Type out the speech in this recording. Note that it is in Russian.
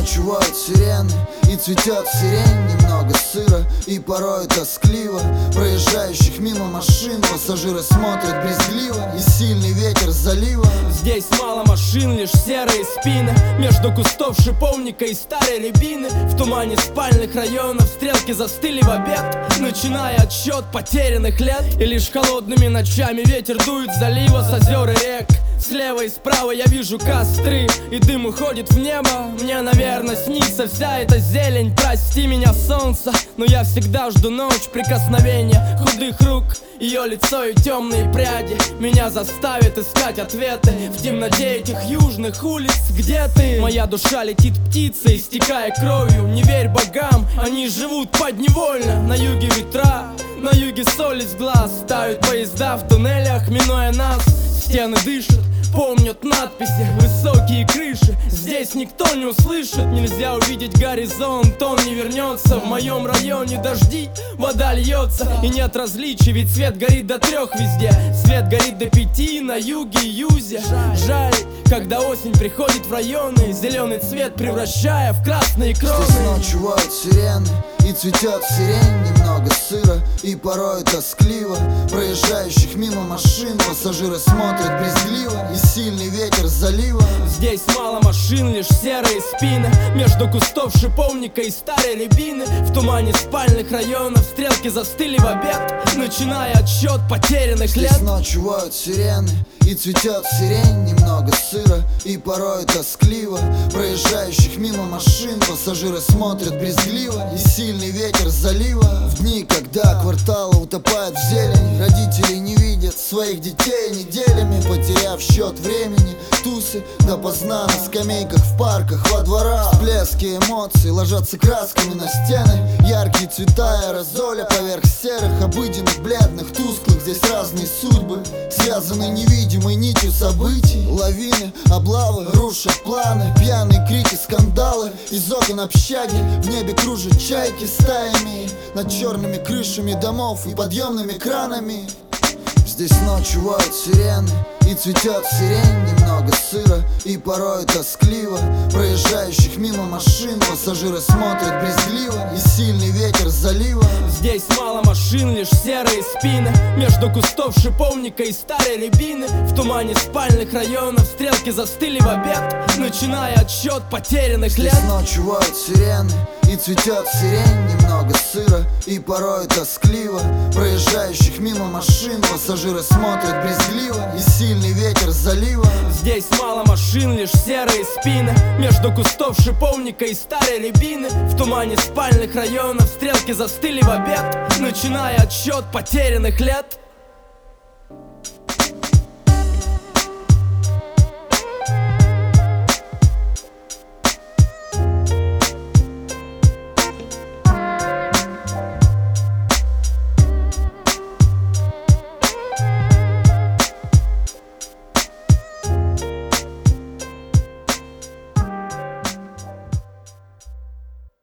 ночью воют сирены, и цветет сирень. Немного сыро и порой тоскливо. Проезжающих мимо машин пассажиры смотрят брезгливо. И сильный ветер залива. Здесь мало машин, лишь серые спины. Между кустов шиповника и старой рябины. В тумане спальных районов стрелки застыли в обед, начиная отсчет потерянных лет. И лишь холодными ночами ветер дует с залива, с озер и рек. Слева и справа я вижу костры, и дым уходит в небо. Мне, наверное, снится вся эта зелень. Прости меня, солнце, но я всегда жду ночь прикосновения худых рук. Ее лицо и темные пряди меня заставят искать ответы в темноте этих южных улиц. Где ты? Моя душа летит птицей, истекая кровью. Не верь богам, они живут подневольно. На юге ветра, на юге соль из глаз. Тают поезда в туннелях, минуя нас. Стены дышат, помнят надписи, высокие крыши. Здесь никто не услышит, нельзя увидеть горизонт, он не вернется. В моем районе дожди, вода льется. И нет различий, ведь свет горит до 3 везде. Свет горит до 5 на юге и юзе. Жаль, когда осень приходит в районы, зеленый цвет превращая в красные кроны. Здесь ночью воют сирены, и цветет сирень. Немного сыро и порой тоскливо. Проезжающих мимо машин пассажиры смотрят брезгливо. И сильный ветер залива. Здесь мало машин, лишь серые спины. Между кустов шиповника и старой рябины. В тумане спальных районов стрелки застыли в обед, начиная отсчет потерянных лет. Здесь ночью воют сирены, и цветет сирень. Немного сыро и порой тоскливо. Проезжающих мимо машин пассажиры смотрят брезгливо. И сильный ветер залива. В дни, когда кварталы утопают в зелени, родители не видят своих детей неделями, потеряв счет времени. Тусы допоздна на скамейках в парках, во дворах. Всплески эмоций ложатся красками на стены. Яркие цвета аэрозоля поверх серых, обыденных, бледных, тусклых. Здесь разные судьбы, связаны невидимой нитью событий. Лавины, облавы, рушат планы. Пьяные крики, скандалы. Из окон общаги в небе кружат чайки стаями. Над черными крышами домов и подъемными кранами. Здесь ночью воют сирены, и цветет сирень. Немного сыро и порой тоскливо. Проезжающих мимо машин пассажиры смотрят брезгливо. И сильный ветер залива. Здесь мало машин, лишь серые спины. Между кустов шиповника и старой рябины. В тумане спальных районов стрелки застыли в обед, начиная отсчет потерянных лет. Здесь ночью воют сирены, и цветет сирень. Немного сыро и порой тоскливо. Проезжающих мимо машин пассажиры смотрят брезгливо. И сильный ветер залива. Здесь мало машин, лишь серые спины. Между кустов шиповника и старой рябины. В тумане спальных районов стрелки застыли в обед, начиная отсчет потерянных лет.